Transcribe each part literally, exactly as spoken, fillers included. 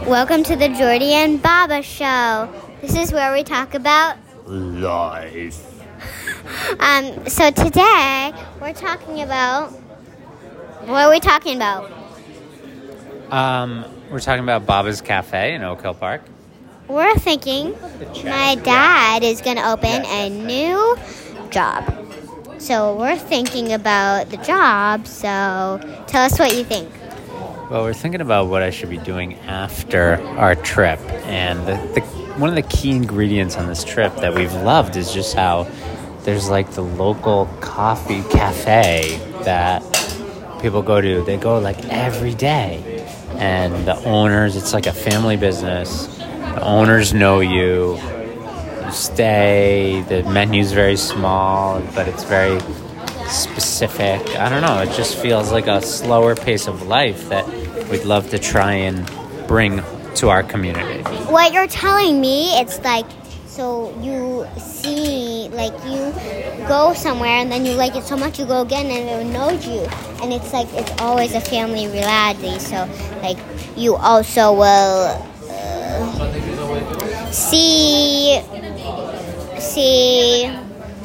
Welcome to the Jordy and Baba Show. This is where we talk about life. Um, so today we're talking about, what are we talking about? Um, we're talking about Baba's Cafe in Oak Hill Park. We're thinking my dad is going to open Yes, a yes, new job. So we're thinking about the job, so tell us what you think. Well, we're thinking about what I should be doing after our trip. And the, the, one of the key ingredients on this trip that we've loved is just how there's like the local coffee cafe that people go to. They go like every day. And the owners, it's like a family business. The owners know you. You stay. The menu's very small, but it's very specific. I don't know. It just feels like a slower pace of life that we'd love to try and bring to our community. What you're telling me, it's like, so you see, like you go somewhere and then you like it so much you go again and it knows you. And it's like, it's always a family reality. So like you also will uh, see, see...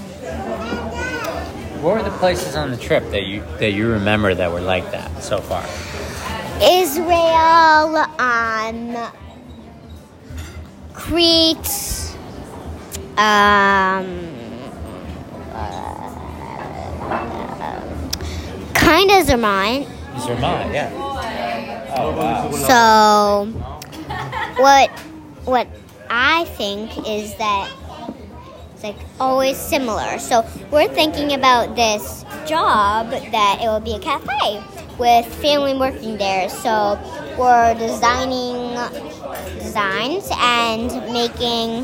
What were the places on the trip that you that you remember that were like that so far? Israel, um, Crete, um, uh, kind of Zermatt. Zermatt, yeah. Oh, wow. So, what what I think is that it's like always similar. So we're thinking about this job that it will be a cafe with family working there. So we're designing designs and making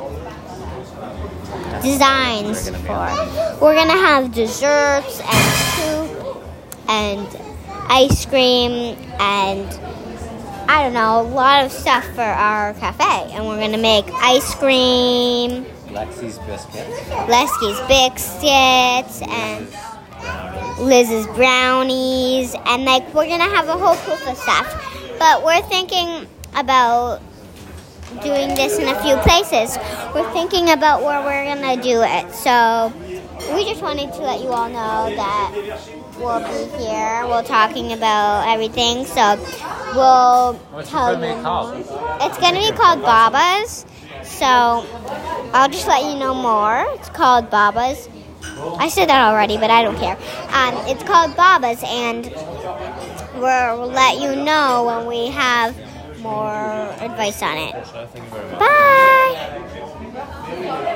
designs for. We're gonna have desserts and soup and ice cream and I don't know, a lot of stuff for our cafe. And we're gonna make ice cream, Lexi's Biscuits. Leski's Biscuits and Liz's Brownies, and like we're gonna have a whole proof of stuff. But we're thinking about doing this in a few places. We're thinking about where we're gonna do it. So we just wanted to let you all know that we'll be here. We're talking about everything. So we'll What's tell it gonna you. be called? It's gonna be called Baba's. So I'll just let you know more. It's called Baba's. I said that already, but I don't care. Um, it's called Baba's, and we'll let you know when we have more advice on it. Bye!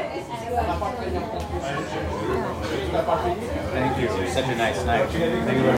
Thank you. It was such a nice night. Thank you very much.